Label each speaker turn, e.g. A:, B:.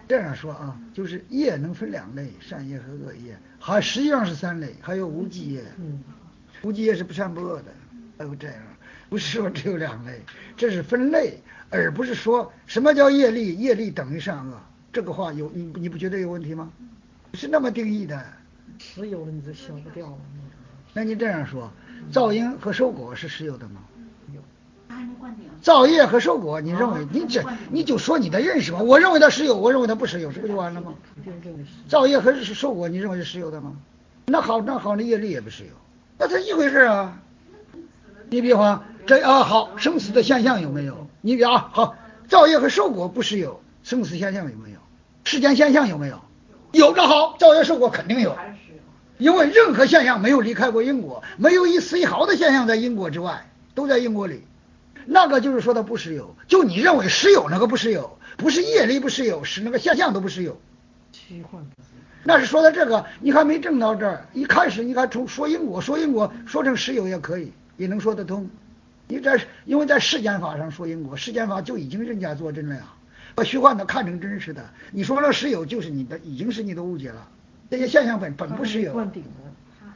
A: 这样说啊，就是业能分两类，善业和恶业，还实际上是三类，还有无记业。无记业是不善不恶的，还有这样，不是说只有两类，这是分类，而不是说什么叫业力，业力等于善恶，这个话你不觉得有问题吗？是那么定义的。
B: 实有了你就消不掉了。
A: 那你这样说，造因和受果是实有的吗？
B: 有。
A: 造业和受果，你认为你就说你的认识吧。我认为它实有，我认为它不实有，这不就完了吗？造业和受果，你认为是实有的吗？那好，那业力也不实有，那它一回事啊。你比方好，生死的现象有没有？你比好，造业和受果不实有，生死现象有没有？世间现象有没有？有。那好，造业受果肯定有，因为任何现象没有离开过因果，没有一丝一毫的现象在因果之外，都在因果里。那个就是说它不实有，就你认为实有那个不实有，不是业力不实有，是那个现象都不实有。
B: 虚幻。
A: 那是说到这个，你还没证到这儿，一开始你看从说因果说成实有也可以，也能说得通。因为在世间法上说因果，世间法就已经人家做真了呀，把虚幻的看成真实的。你说那实有，就是已经是你的误解了。这些现象本不实有。